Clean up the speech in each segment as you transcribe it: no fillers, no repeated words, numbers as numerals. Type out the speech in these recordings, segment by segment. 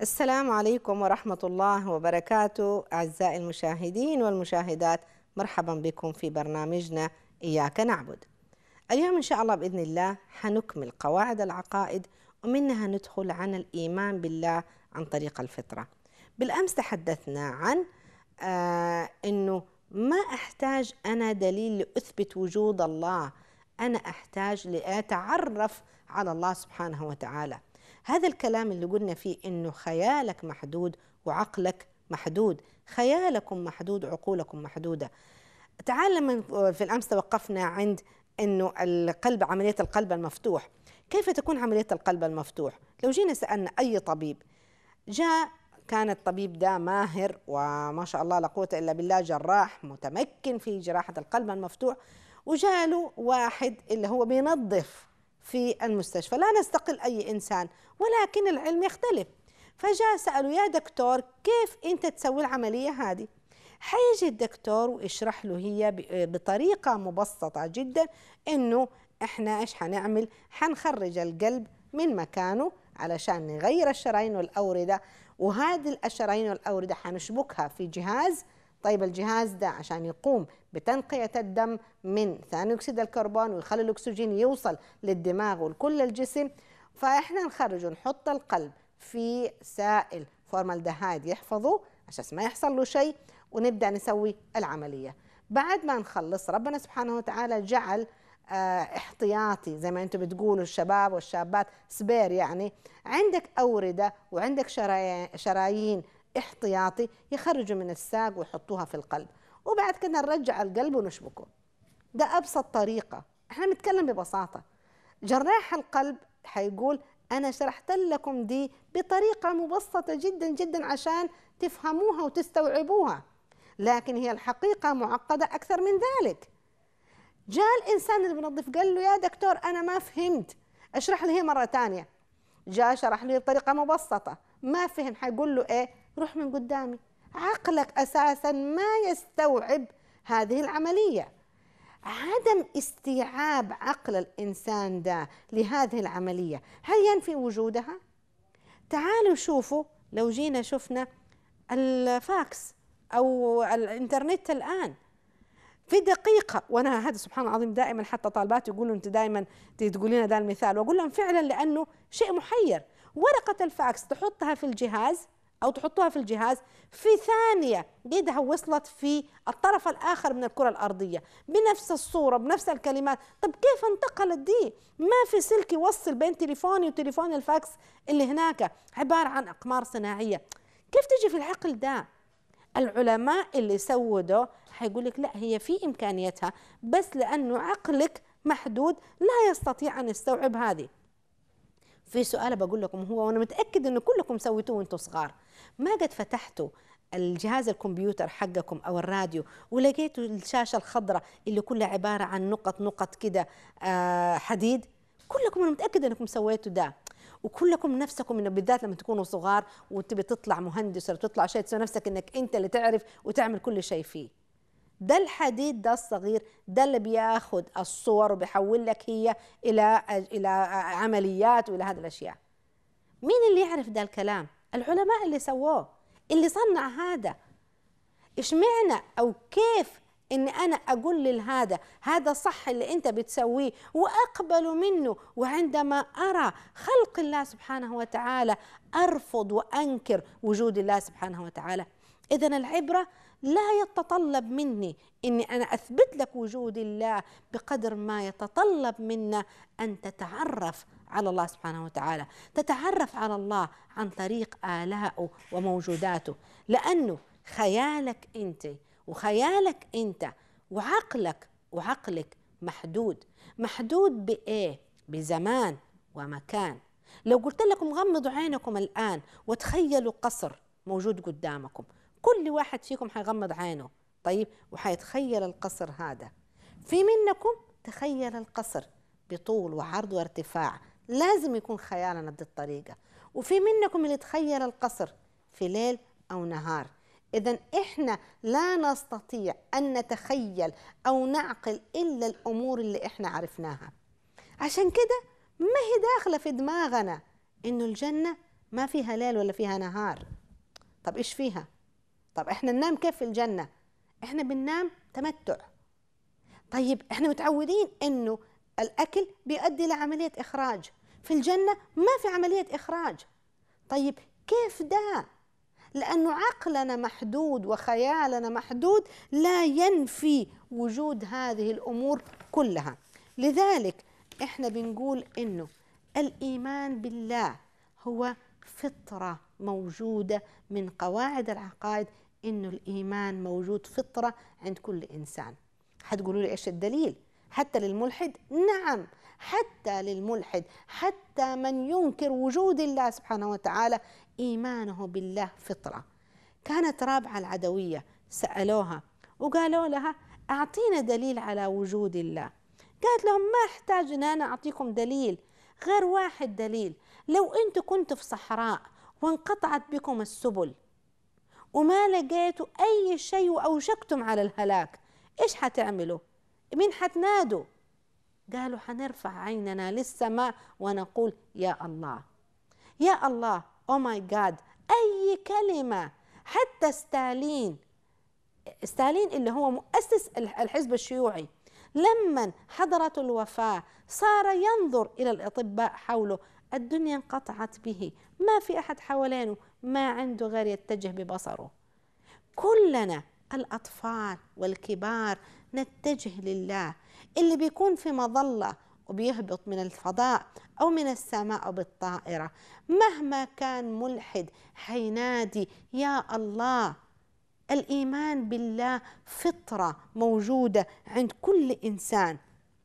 السلام عليكم ورحمة الله وبركاته أعزائي المشاهدين والمشاهدات، مرحبا بكم في برنامجنا إياك نعبد. اليوم إن شاء الله بإذن الله حنكمل قواعد العقائد، ومنها ندخل عن الإيمان بالله عن طريق الفطرة. بالأمس تحدثنا عن أنه ما أحتاج أنا دليل لأثبت وجود الله، أنا أحتاج لأتعرف على الله سبحانه وتعالى. هذا الكلام اللي قلنا فيه إنه خيالك محدود وعقلك محدود، خيالكم محدود وعقولكم محدودة. تعال لما في الأمس توقفنا عند إنه القلب، عملية القلب المفتوح. كيف تكون عملية القلب المفتوح؟ لو جينا سألنا أي طبيب، جاء كان الطبيب ده ماهر وما شاء الله لا قوة إلا بالله، جراح متمكن في جراحة القلب المفتوح، وجاله واحد اللي هو بينظف في المستشفى. لا نستقل أي إنسان، ولكن العلم يختلف. فجاء سأله: يا دكتور كيف أنت تسوي العملية هذه؟ حيجي الدكتور ويشرح له هي بطريقة مبسطة جدا إنه إحنا إيش حنعمل؟ حنخرج القلب من مكانه علشان نغير الشرايين والأوردة، وهذه الشرايين والأوردة حنشبكها في جهاز. طيب الجهاز ده عشان يقوم بتنقية الدم من ثاني أكسيد الكربون ويخلي الأكسجين يوصل للدماغ ولكل الجسم، فإحنا نخرج ونحط القلب في سائل فورمالدهايد يحفظه عشان ما يحصل له شيء، ونبدأ نسوي العملية. بعد ما نخلص ربنا سبحانه وتعالى جعل احتياطي زي ما انتم بتقولوا الشباب والشابات سبير، يعني عندك أوردة وعندك شرايين احتياطي يخرجوا من الساق ويحطوها في القلب، وبعد كده نرجع القلب ونشبكه. ده أبسط طريقة، احنا بنتكلم ببساطة. جراح القلب حيقول أنا شرحت لكم دي بطريقة مبسطة جدا جدا عشان تفهموها وتستوعبوها، لكن هي الحقيقة معقدة أكثر من ذلك. جاء الإنسان اللي بنظف قال له: يا دكتور أنا ما فهمت، اشرح لي هي مرة تانية. جاء شرح لي بطريقة مبسطة، ما فهم، حيقول له إيه؟ روح من قدامي. عقلك أساسا ما يستوعب هذه العملية. عدم استيعاب عقل الإنسان ده لهذه العملية هل ينفي وجودها؟ تعالوا شوفوا، لو جينا شفنا الفاكس أو الإنترنت الآن في دقيقة، وأنا هذا سبحان الله العظيم دائما حتى طالبات يقولوا أنت دائما تقولين هذا المثال، وأقول لهم فعلا لأنه شيء محير. ورقة الفاكس تحطها في الجهاز أو تحطوها في الجهاز، في ثانية يدها وصلت في الطرف الآخر من الكرة الأرضية بنفس الصورة بنفس الكلمات. طب كيف انتقلت دي؟ ما في سلك يوصل بين تليفوني وتليفون الفاكس اللي هناك، عبارة عن أقمار صناعية. كيف تجي في العقل ده؟ العلماء اللي سووا ده حيقول لك لا، هي في إمكانيتها، بس لأنه عقلك محدود لا يستطيع أن يستوعب هذه. في سؤال بقول لكم هو، وأنا متأكد أنه كلكم سويتوه وأنتم صغار، ما قد فتحتوا الجهاز الكمبيوتر حقكم أو الراديو ولقيتوا الشاشة الخضراء اللي كلها عبارة عن نقط نقط كده حديد؟ كلكم أنا متأكد أنكم سويتوا ده، وكلكم نفسكم انه بالذات لما تكونوا صغار وتبي تطلع مهندس ولا تطلع شيء، تسوي نفسك انك انت اللي تعرف وتعمل كل شيء فيه. ده الحديد ده الصغير ده اللي بياخذ الصور وبيحول لك هي الى عمليات والى هذه الاشياء. مين اللي يعرف ده الكلام؟ العلماء اللي سووه، اللي صنع هذا. اشمعنى او كيف ان انا اقول لهذا هذا صح اللي انت بتسويه واقبل منه، وعندما ارى خلق الله سبحانه وتعالى ارفض وانكر وجود الله سبحانه وتعالى؟ اذن العبرة لا يتطلب مني اني انا اثبت لك وجود الله بقدر ما يتطلب منا ان تتعرف على الله سبحانه وتعالى، تتعرف على الله عن طريق آلائه وموجوداته. لأنه خيالك أنت وخيالك أنت وعقلك محدود. محدود بإيه؟ بزمان ومكان. لو قلت لكم غمضوا عينكم الآن وتخيلوا قصر موجود قدامكم، كل واحد فيكم حيغمض عينه، طيب، وحيتخيل القصر هذا. في منكم تخيل القصر بطول وعرض وارتفاع، لازم يكون خيالنا بهذه الطريقة. وفي منكم اللي تخيل القصر في ليل أو نهار. إذن إحنا لا نستطيع أن نتخيل أو نعقل إلا الأمور اللي إحنا عرفناها. عشان كده ما هي داخلة في دماغنا إنه الجنة ما فيها ليل ولا فيها نهار. طب إيش فيها؟ طب إحنا ننام كيف في الجنة؟ إحنا بننام تمتع. طيب إحنا متعودين إنه الأكل بيؤدي لعملية إخراج، في الجنة ما في عملية إخراج. طيب كيف ده؟ لأنه عقلنا محدود وخيالنا محدود لا ينفي وجود هذه الأمور كلها. لذلك إحنا بنقول إنه الإيمان بالله هو فطرة موجودة من قواعد العقائد، إنه الإيمان موجود فطرة عند كل إنسان. هتقولوا لي إيش الدليل؟ حتى للملحد؟ نعم، حتى للملحد، حتى من ينكر وجود الله سبحانه وتعالى إيمانه بالله فطرة. كانت رابعة العدوية سألوها وقالوا لها أعطينا دليل على وجود الله. قالت لهم ما أحتاج أن أنا أعطيكم دليل، غير واحد دليل. لو أنتم كنتوا في صحراء وانقطعت بكم السبل وما لقيتوا أي شيء وأوشكتم على الهلاك، إيش حتعملوا؟ مين حتنادوا؟ قالوا حنرفع عيننا للسماء ونقول يا الله يا الله. أو ماي جاد، أي كلمة. حتى ستالين اللي هو مؤسس الحزب الشيوعي لما حضرت الوفاة صار ينظر إلى الأطباء حوله، الدنيا انقطعت به، ما في أحد حوالينه، ما عنده غير يتجه ببصره. كلنا الأطفال والكبار نتجه لله. اللي بيكون في مظلة وبيهبط من الفضاء أو من السماء أو بالطائرة مهما كان ملحد حينادي يا الله. الإيمان بالله فطرة موجودة عند كل إنسان،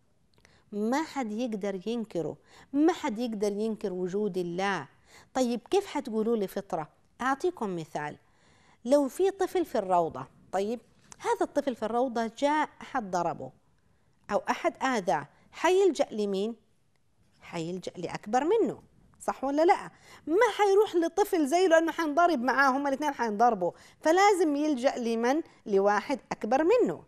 ما حد يقدر ينكره، ما حد يقدر ينكر وجود الله. طيب كيف حتقولوا لي فطرة؟ أعطيكم مثال. لو في طفل في الروضة، طيب هذا الطفل في الروضة جاء أحد ضربه أو أحد آذاه، حيلجأ لمين؟ حيلجأ لأكبر منه، صح ولا لا؟ ما حيروح لطفل زيه لأنه حينضرب معاه، هما الاثنين حينضربوا، فلازم يلجأ لمن؟ لواحد أكبر منه.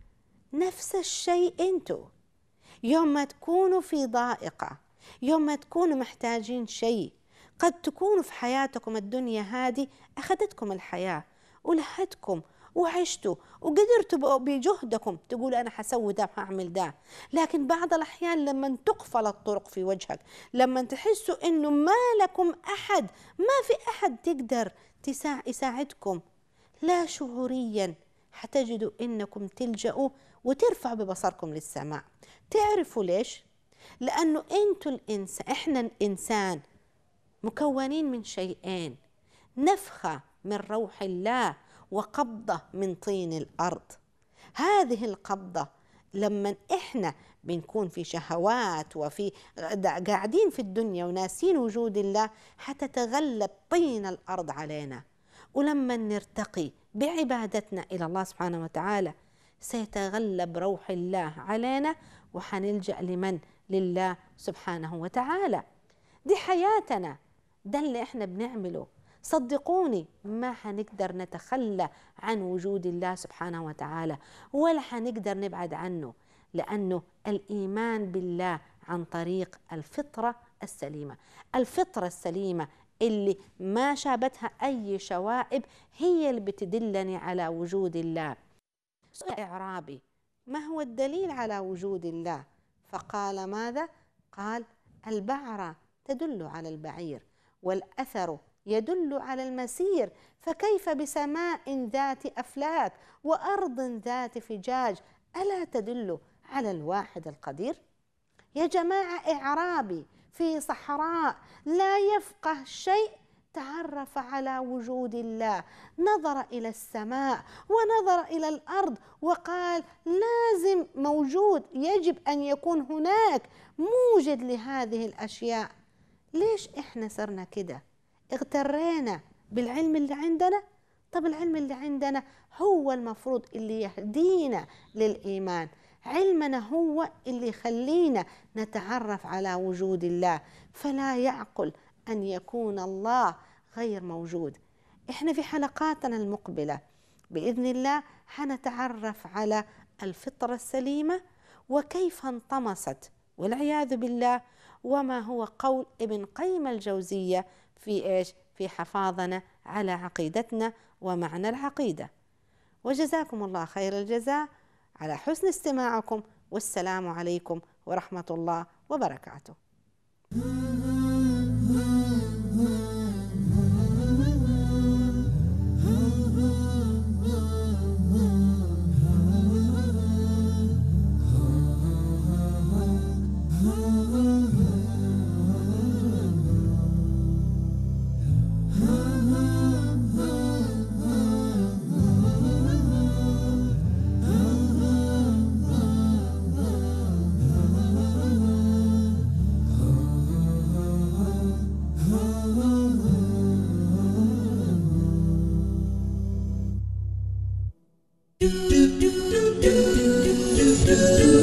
نفس الشيء أنتوا يوم ما تكونوا في ضائقة، يوم ما تكونوا محتاجين شيء، قد تكونوا في حياتكم الدنيا هذه أخذتكم الحياة ولهتكم وعشتوا وقدرتوا بجهدكم تقولوا أنا حسوي ده وهعمل ده، لكن بعض الأحيان لما تقفل الطرق في وجهك، لما تحسوا إنه ما لكم أحد، ما في أحد تقدر يساعدكم، لا شعوريا حتجدوا إنكم تلجأوا وترفعوا ببصركم للسماء. تعرفوا ليش؟ لأنه أنتوا الإنسان، إحنا الإنسان مكونين من شيئين: نفخة من روح الله وقبضة من طين الأرض. هذه القبضة لما إحنا بنكون في شهوات وفي قاعدين في الدنيا وناسين وجود الله حتتغلب طين الأرض علينا، ولما نرتقي بعبادتنا إلى الله سبحانه وتعالى سيتغلب روح الله علينا وحنلجأ لمن؟ لله سبحانه وتعالى. دي حياتنا، ده اللي احنا بنعمله. صدقوني ما حنقدر نتخلى عن وجود الله سبحانه وتعالى ولا حنقدر نبعد عنه، لأنه الإيمان بالله عن طريق الفطرة السليمة. الفطرة السليمة اللي ما شابتها أي شوائب هي اللي بتدلني على وجود الله. سؤال إعرابي: ما هو الدليل على وجود الله؟ فقال ماذا؟ قال البعرة تدل على البعير والأثر يدل على المسير، فكيف بسماء ذات أفلاك وأرض ذات فجاج ألا تدل على الواحد القدير؟ يا جماعة إعرابي في صحراء لا يفقه شيء تعرف على وجود الله، نظر إلى السماء ونظر إلى الأرض وقال لازم موجود، يجب أن يكون هناك موجد لهذه الأشياء. ليش إحنا صرنا كده؟ اغترينا بالعلم اللي عندنا. طب العلم اللي عندنا هو المفروض اللي يهدينا للإيمان، علمنا هو اللي يخلينا نتعرف على وجود الله، فلا يعقل أن يكون الله غير موجود. إحنا في حلقاتنا المقبلة بإذن الله حنتعرف على الفطرة السليمة وكيف انطمست والعياذ بالله، وما هو قول ابن قيم الجوزية في إيش؟ في حفاظنا على عقيدتنا ومعنى العقيدة. وجزاكم الله خير الجزاء على حسن استماعكم، والسلام عليكم ورحمة الله وبركاته. do do do do do do do